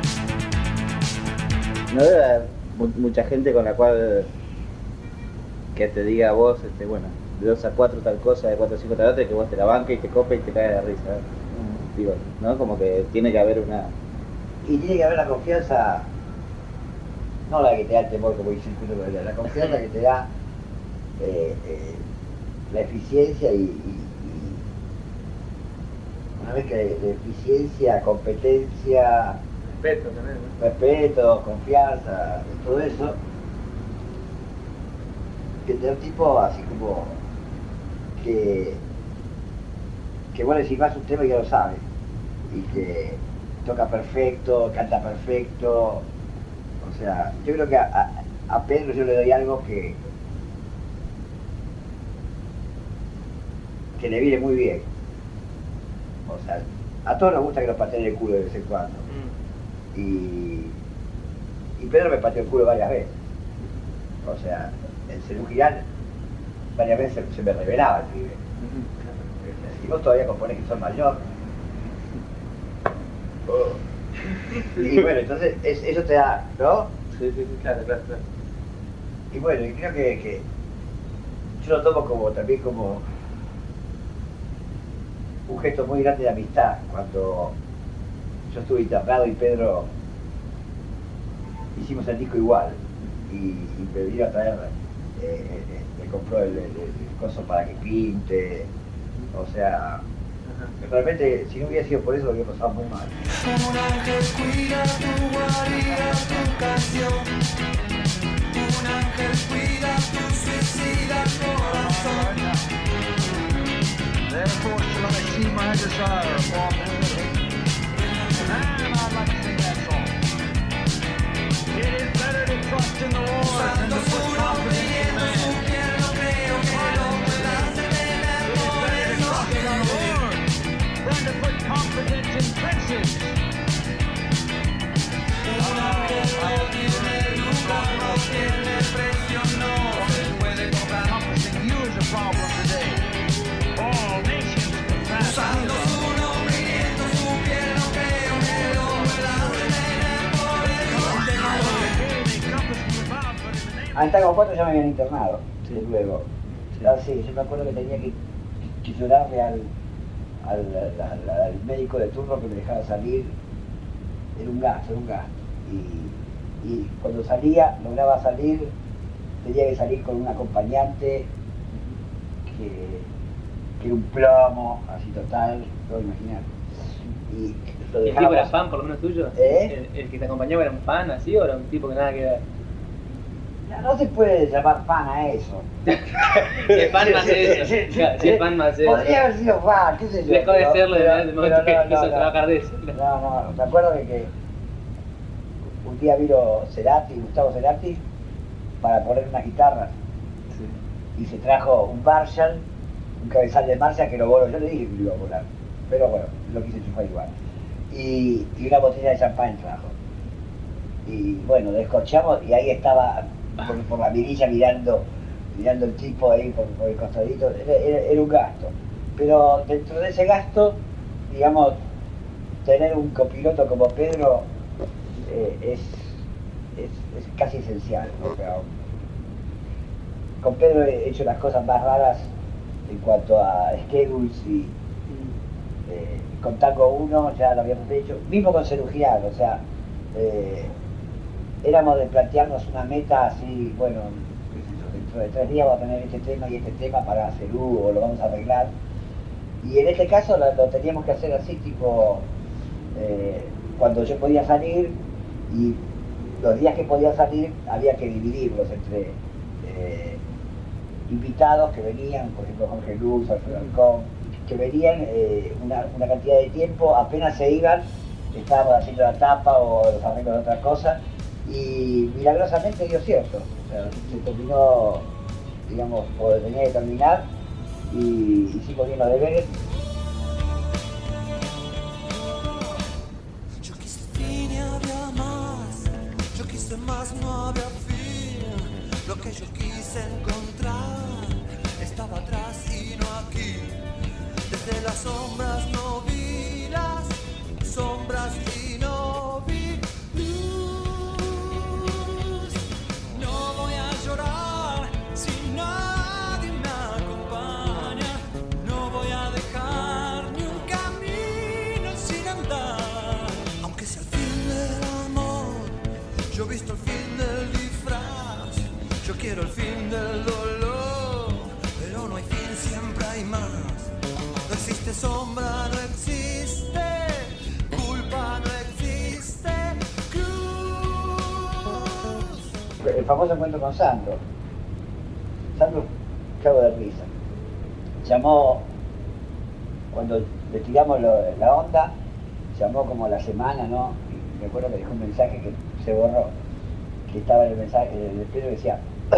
Speaker 6: alrededor.
Speaker 7: No debe haber mu- mucha gente con la cual
Speaker 11: que te diga a vos, este, bueno, de dos a cuatro tal cosa, de cuatro a cinco tal otra, que vos te la banques y te copes y te caes de risa. Mm. Digo, ¿no? Como que tiene que haber una...
Speaker 7: Y tiene que haber la confianza, no la que te da el temor, como dice el Pedro, la confianza que te da eh, eh, la eficiencia y, y, y una vez que de eficiencia, competencia,
Speaker 9: Respeto también, ¿no?
Speaker 7: respeto, confianza, todo eso, que te da un tipo así como que, que vos le decís más un tema y ya lo sabe, y que toca perfecto, canta perfecto, o sea, yo creo que a, a, a Pedro yo le doy algo que que le viene muy bien, o sea, a todos nos gusta que nos pateen el culo de vez en cuando, mm. y, y Pedro me pateó el culo varias veces, o sea, el Cerú Girán varias veces se me revelaba el pibe, mm. y vos todavía componés que sos mayor. Oh. Y bueno, entonces es, eso te da, ¿no?
Speaker 9: Sí, sí, sí, claro, claro, claro.
Speaker 7: Y bueno, y creo que, que yo lo tomo como también como un gesto muy grande de amistad. Cuando yo estuve internado y Pedro hicimos el disco igual y, y me vino a traer, eh, eh, me compró el, el, el coso para que pinte, o sea, realmente si no hubiera sido por eso lo hubiera pasado muy mal.
Speaker 6: Un ángel cuida tu guarida, tu canción. Un ángel cuida tu suicida corazón.
Speaker 12: Therefore shall I see my desire upon and I'd like to sing that song. It is better to trust in the Lord than to put confidence in man. It is better to trust in the Lord than to put confidence in princes.
Speaker 6: Un ángel no tiene lugar, no tiene precio, no se puede comprar.
Speaker 12: Accomplishing you is a problem today. All nations confess.
Speaker 6: Usando su nombre y viendo su piel, no creo que lo puedan detener por el
Speaker 7: Hasta como cuatro ya me habían internado, sí. Luego. Ah, sí, yo me acuerdo que tenía que, que llorarle al, al, al, al, al médico de turno que me dejaba salir. Era un gasto, era un gasto. Y, y cuando salía, lograba salir, tenía que salir con un acompañante que, que era un plomo, así total, todo imaginar. Y lo
Speaker 9: ¿El
Speaker 7: dejaba,
Speaker 9: tipo era fan, por lo menos tuyo?
Speaker 7: ¿Eh?
Speaker 9: ¿El, el que te acompañaba era un fan así o era un tipo que nada que ver?
Speaker 7: No, no se puede llamar fan a eso.
Speaker 9: Si es fan más eso. Si es fan más eso.
Speaker 7: Podría haber sido fan, qué sé yo.
Speaker 9: Dejó de serlo
Speaker 7: pero,
Speaker 9: desde el momento
Speaker 7: pero no,
Speaker 9: que quiso
Speaker 7: no,
Speaker 9: trabajar de eso.
Speaker 7: No, no, me acuerdo de que un día vino Cerati, Gustavo Cerati, para poner unas guitarras. Sí. Y se trajo un Marshall, un cabezal de Marshall que lo voló. Yo le dije que lo iba a volar, pero bueno, lo quise chupar igual. Y, y una botella de champán trajo. Y bueno, descorchamos y ahí estaba por, por la mirilla mirando, mirando el tipo ahí por, por el costadito. Era, era, era un gasto. Pero dentro de ese gasto, digamos, tener un copiloto como Pedro eh, es, es, es casi esencial, ¿no? Pero con Pedro he hecho las cosas más raras en cuanto a schedules y eh, con Tango uno ya lo habíamos hecho, mismo con Cerú Girán, o sea, eh, éramos de plantearnos una meta así, bueno, qué sé yo, dentro de tres días vamos a tener este tema y este tema para Cerú, o lo vamos a arreglar. Y en este caso lo, lo teníamos que hacer así, tipo, eh, cuando yo podía salir, y los días que podía salir había que dividirlos entre eh, invitados que venían, por ejemplo Jorge Luz, Alfredo Alcón, que venían eh, una, una cantidad de tiempo, apenas se iban, estábamos haciendo la tapa o los arreglos de otra cosa, y milagrosamente dio cierto, o sea, se terminó, digamos, o tenía que terminar, y hicimos bien los deberes.
Speaker 6: Yo quise fin y había más, yo quise más, no había fin. Lo que yo quise encontrar estaba atrás y no aquí. Desde las sombras no vi las sombras y no vi luz. No voy a llorar si no quiero el fin del dolor, pero no hay fin, siempre hay más. No existe sombra, no existe culpa, no existe cruz.
Speaker 7: El famoso encuentro con Sandro. Sandro, cago de risa. Llamó, cuando le tiramos lo, la onda, llamó como la semana, ¿no? Y me acuerdo que dejó un mensaje que se borró, que estaba en el mensaje, en el pelo decía,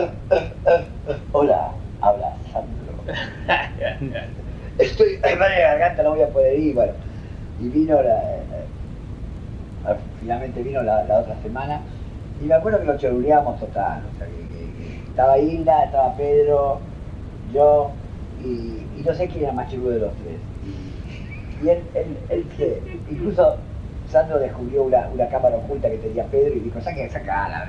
Speaker 7: hola, habla Sandro. Estoy en la garganta, no voy a poder ir, bueno. Y vino la, la, finalmente vino la, la otra semana, y me acuerdo que lo choruleamos total, o sea, que, que, que estaba Hilda, estaba Pedro, yo, y, y no sé quién era más chulo de los tres. Y, y él, él, él se, incluso Sandro descubrió una, una cámara oculta que tenía Pedro y dijo, saque esa cara,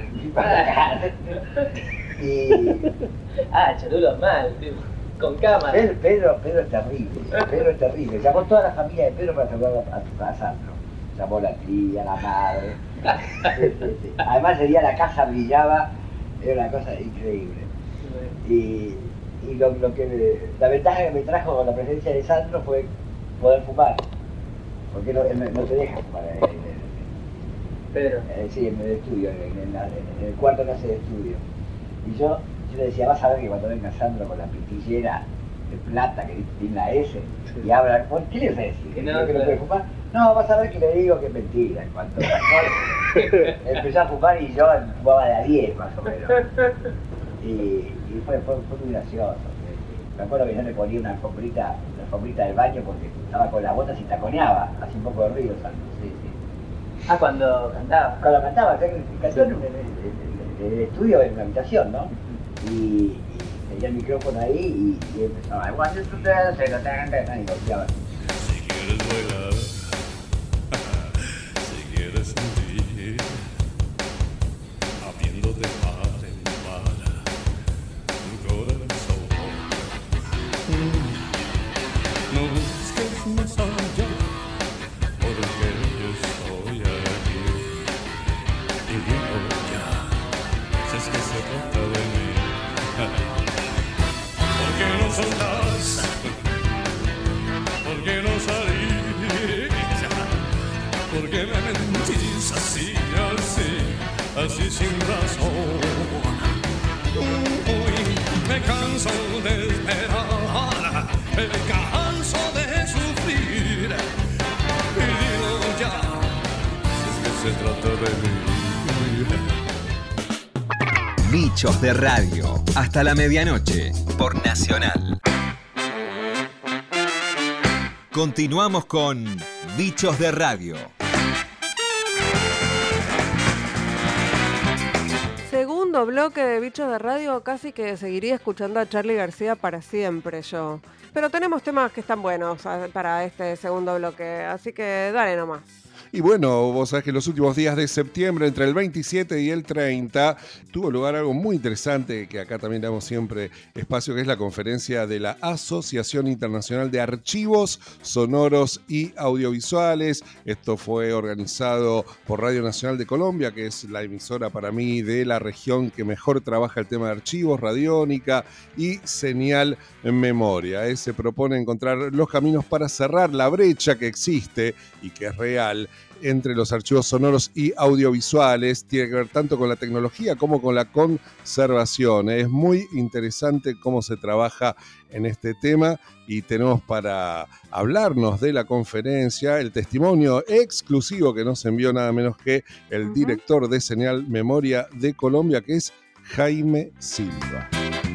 Speaker 7: y...
Speaker 9: Ah, cholulo mal, tío. Con cámara.
Speaker 7: Pedro, Pedro, Pedro es terrible, Pedro es terrible. Llamó toda la familia de Pedro para saludar a tu casa, Sandro. Llamó la tía, la madre. Sí, sí, sí. Además ese día la casa brillaba, era una cosa increíble. Y, y lo, lo que me, la ventaja que me trajo con la presencia de Sandro fue poder fumar. Porque no, no, no te deja fumar en el,
Speaker 9: Pedro.
Speaker 7: Eh, sí, en el estudio, en, en, la, en el cuarto que hace de estudio. Y yo, yo le decía, vas a ver que cuando venga Sandro con la pitillera de plata que tiene la S sí. y habla, ¿por qué le vas a decir? ¿Que no, que no puede fumar? No, vas a ver que le digo que es mentira. En cuanto empezó a fumar y yo fumaba de a diez más o menos. Y, y fue, fue, fue muy gracioso. Me acuerdo que yo le ponía una alfombrita, una alfombrita del baño porque estaba con las botas y taconeaba, hacía un poco de ruido, Sandro. Sí, sí.
Speaker 9: Ah, cuando cantaba.
Speaker 7: Cuando cantaba, o sea, que cantó en, en, en, en el estudio, en una habitación, ¿no? Y, y tenía el micrófono ahí y, y empezaba, igual yo se lo tengan, y golpeaba.
Speaker 13: Si quieres bailar, si quieres sentir, habiendo de par en par, tu corazón. No busques más allá, porque yo estoy aquí. Y digo ya, si es que se trata de mí. ¿Por qué no soltás? ¿Por qué no salís? ¿Por qué me mentís así, así, así sin razón? Uy, me canso de esperar, me canso de sufrir. Y digo ya, si es que se trata de mí.
Speaker 3: Bichos de Radio, hasta la medianoche, por Nacional. Continuamos con Bichos de Radio.
Speaker 1: Segundo bloque de Bichos de Radio, casi que seguiría escuchando a Charly García para siempre yo. Pero tenemos temas que están buenos para este segundo bloque, así que dale nomás.
Speaker 2: Y bueno, vos sabés que en los últimos días de septiembre, entre el veintisiete y el treinta, tuvo lugar algo muy interesante, que acá también damos siempre espacio, que es la conferencia de la Asociación Internacional de Archivos Sonoros y Audiovisuales. Esto fue organizado por Radio Nacional de Colombia, que es la emisora para mí de la región que mejor trabaja el tema de archivos, radiónica y señal en memoria. Eh, se propone encontrar los caminos para cerrar la brecha que existe y que es real entre los archivos sonoros y audiovisuales. Tiene que ver tanto con la tecnología como con la conservación. Es muy interesante cómo se trabaja en este tema y tenemos para hablarnos de la conferencia el testimonio exclusivo que nos envió nada menos que el uh-huh. director de Señal Memoria de Colombia, que es Jaime Silva.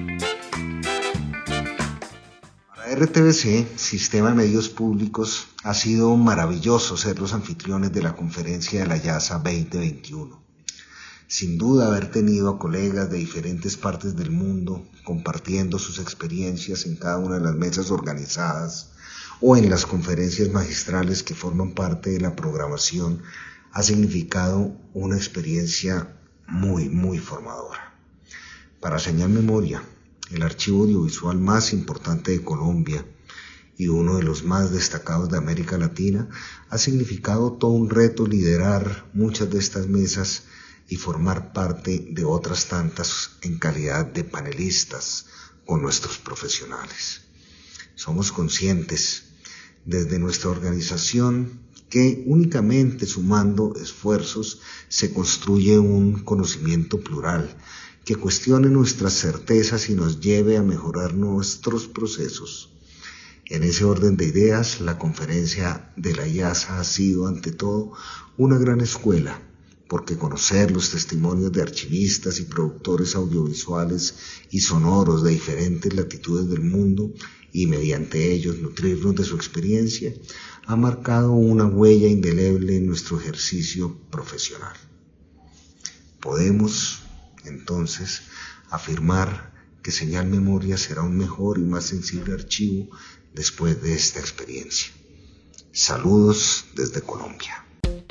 Speaker 14: R T V C, Sistema de Medios Públicos, ha sido maravilloso ser los anfitriones de la conferencia de la YASA veinte veintiuno. Sin duda haber tenido a colegas de diferentes partes del mundo compartiendo sus experiencias en cada una de las mesas organizadas o en las conferencias magistrales que forman parte de la programación ha significado una experiencia muy, muy formadora. Para Señal Memoria, el archivo audiovisual más importante de Colombia y uno de los más destacados de América Latina, ha significado todo un reto liderar muchas de estas mesas y formar parte de otras tantas en calidad de panelistas con nuestros profesionales. Somos conscientes desde nuestra organización que únicamente sumando esfuerzos se construye un conocimiento plural que cuestione nuestras certezas y nos lleve a mejorar nuestros procesos. En ese orden de ideas, la conferencia de la IASA ha sido ante todo una gran escuela, porque conocer los testimonios de archivistas y productores audiovisuales y sonoros de diferentes latitudes del mundo y mediante ellos nutrirnos de su experiencia ha marcado una huella indeleble en nuestro ejercicio profesional. Podemos, entonces, afirmar que Señal Memoria será un mejor y más sensible archivo después de esta experiencia. Saludos desde Colombia.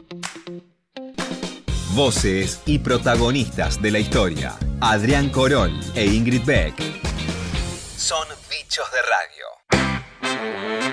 Speaker 3: Voces y protagonistas de la historia. Adrián Corol e Ingrid Beck son Bichos de Radio.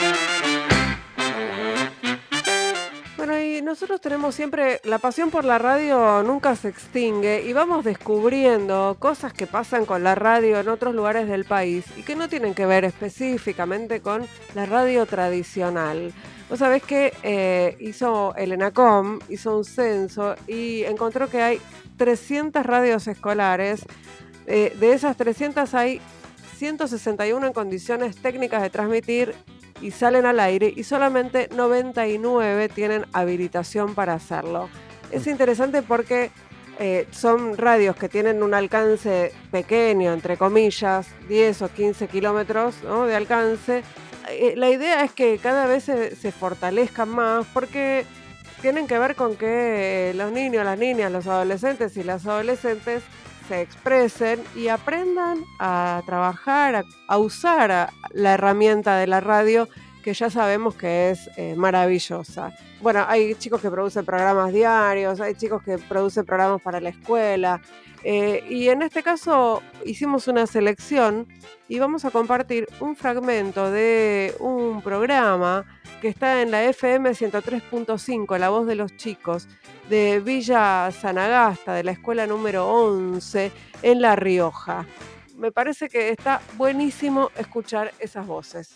Speaker 1: Bueno, y nosotros tenemos siempre, la pasión por la radio nunca se extingue y vamos descubriendo cosas que pasan con la radio en otros lugares del país y que no tienen que ver específicamente con la radio tradicional. Vos sabés que eh, hizo el ENACOM, hizo un censo y encontró que hay trescientas radios escolares. Eh, de esas trescientas hay ciento sesenta y uno en condiciones técnicas de transmitir y salen al aire y solamente noventa y nueve tienen habilitación para hacerlo. Es interesante porque eh, son radios que tienen un alcance pequeño, entre comillas, diez o quince kilómetros, ¿no?, de alcance. La idea es que cada vez se, se fortalezcan más porque tienen que ver con que los niños, las niñas, los adolescentes y las adolescentes se expresen y aprendan a trabajar, a, a usar a la herramienta de la radio, que ya sabemos que es eh, maravillosa. Bueno, hay chicos que producen programas diarios, hay chicos que producen programas para la escuela, eh, y en este caso hicimos una selección y vamos a compartir un fragmento de un programa que está en la F M ciento tres punto cinco, La Voz de los Chicos, de Villa Sanagasta, de la escuela número once, en La Rioja. Me parece que está buenísimo escuchar esas voces.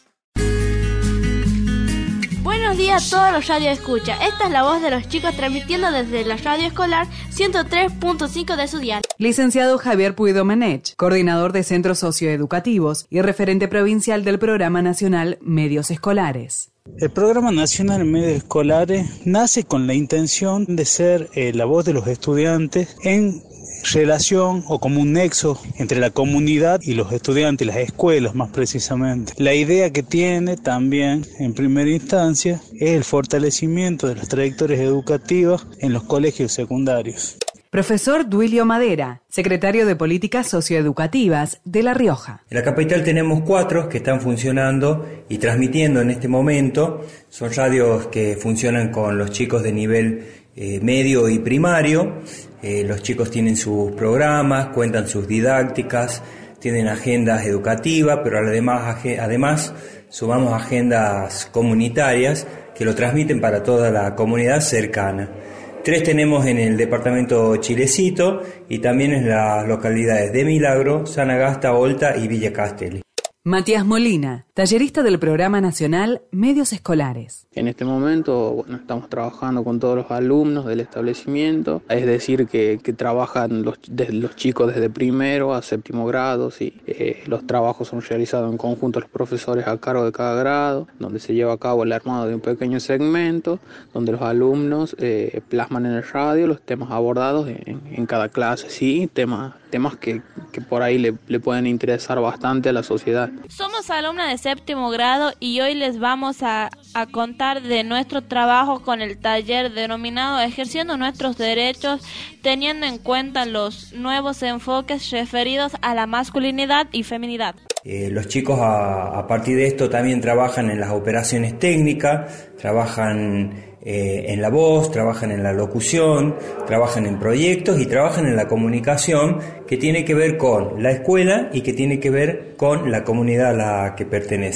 Speaker 15: Buenos días a todos los Radio Escucha. Esta es la voz de los chicos transmitiendo desde la radio escolar ciento tres punto cinco de su dial.
Speaker 16: Licenciado Javier Puidomenech, coordinador de centros socioeducativos y referente provincial del Programa Nacional Medios Escolares.
Speaker 17: El Programa Nacional Medios Escolares nace con la intención de ser eh, la voz de los estudiantes en relación o como un nexo entre la comunidad y los estudiantes, las escuelas más precisamente. La idea que tiene también en primera instancia es el fortalecimiento de las trayectorias educativas en los colegios secundarios.
Speaker 16: Profesor Duilio Madera, secretario de Políticas Socioeducativas de La Rioja.
Speaker 18: En la capital tenemos cuatro que están funcionando y transmitiendo en este momento. Son radios que funcionan con los chicos de nivel eh, medio y primario. Eh, los chicos tienen sus programas, cuentan sus didácticas, tienen agendas educativas, pero además, además sumamos agendas comunitarias que lo transmiten para toda la comunidad cercana. Tres tenemos en el departamento Chilecito y también en las localidades de Milagro, Sanagasta, Olta y Villa Castelli.
Speaker 16: Matías Molina, tallerista del Programa Nacional Medios Escolares.
Speaker 19: En este momento, bueno, estamos trabajando con todos los alumnos del establecimiento, es decir, que, que trabajan los, desde los chicos desde primero a séptimo grado, y eh, los trabajos son realizados en conjunto los profesores a cargo de cada grado, donde se lleva a cabo el armado de un pequeño segmento, donde los alumnos eh, plasman en el radio los temas abordados en, en cada clase, sí, temas, temas que, que por ahí le, le pueden interesar bastante a la sociedad.
Speaker 15: Somos alumnas de séptimo grado y hoy les vamos a, a contar de nuestro trabajo con el taller denominado Ejerciendo Nuestros Derechos, teniendo en cuenta los nuevos enfoques referidos a la masculinidad y feminidad.
Speaker 18: Eh, los chicos a, a partir de esto también trabajan en las operaciones técnicas, trabajan eh, en la voz, trabajan en la locución, trabajan en proyectos y trabajan en la comunicación, que tiene que ver con la escuela y que tiene que ver con la comunidad a la que pertenece.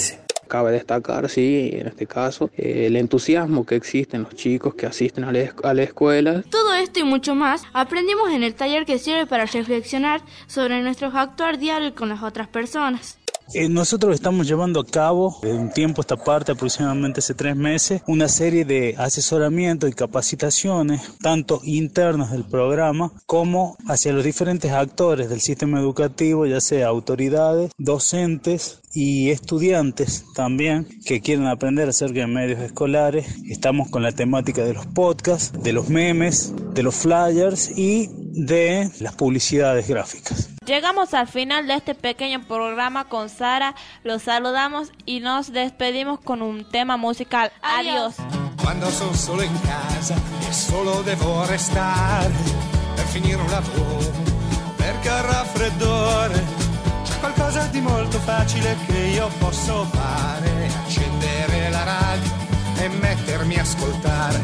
Speaker 19: Cabe destacar, sí, en este caso, eh, el entusiasmo que existe en los chicos que asisten a la, esc- a la escuela.
Speaker 20: Todo esto y mucho más aprendimos en el taller que sirve para reflexionar sobre nuestro actuar diario con las otras personas.
Speaker 17: Eh, nosotros estamos llevando a cabo, de un tiempo a esta parte, aproximadamente hace tres meses, una serie de asesoramientos y capacitaciones, tanto internos del programa como hacia los diferentes actores del sistema educativo, ya sea autoridades, docentes y estudiantes también que quieren aprender acerca de medios escolares. Estamos con la temática de los podcasts, de los memes, de los flyers y de las publicidades gráficas.
Speaker 15: Llegamos al final de este pequeño programa con Sara, los saludamos y nos despedimos con un tema musical. Adiós.
Speaker 21: Quando sono solo in casa e solo devo restare per finire un lavoro, perché al raffreddore c'è qualcosa di molto facile che io posso fare, accendere la radio e mettermi a ascoltare.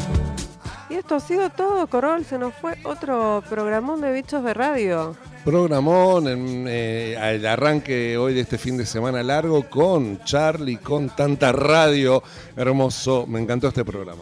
Speaker 1: Y esto ha sido todo, Corol. Se nos fue otro programón de Bichos de Radio.
Speaker 2: Programón, en, eh, el arranque hoy de este fin de semana largo con Charlie, con tanta radio. Hermoso, me encantó este programa.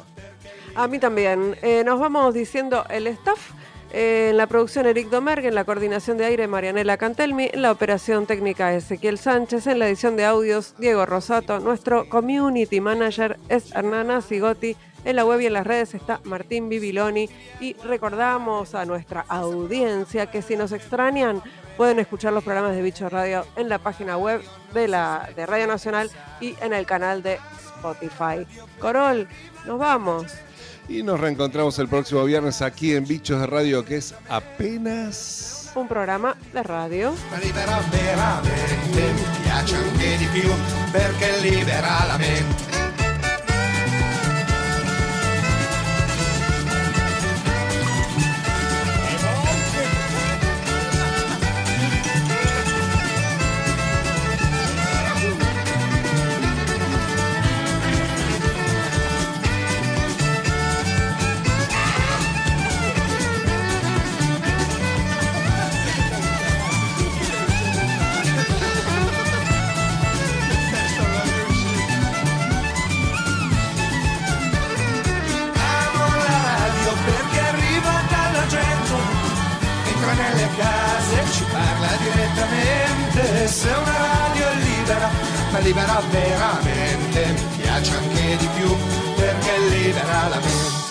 Speaker 1: A mí también. Eh, nos vamos diciendo el staff. Eh, en la producción Eric Domergue, en la coordinación de aire Marianela Cantelmi, en la operación técnica Ezequiel Sánchez, en la edición de audios Diego Rosato, nuestro community manager es Hernana Zigotti, en la web y en las redes está Martín Bibiloni y recordamos a nuestra audiencia que si nos extrañan pueden escuchar los programas de Bicho Radio en la página web de, la, de Radio Nacional y en el canal de Spotify. Corol, nos vamos.
Speaker 2: Y nos reencontramos el próximo viernes aquí en Bichos de Radio, que es apenas
Speaker 1: un programa de radio.
Speaker 21: Libera veramente, mi piace anche di più perché libera la mente. Nelle case ci parla direttamente, se una radio è libera, ma libera veramente, mi piace anche di più perché libera la mente.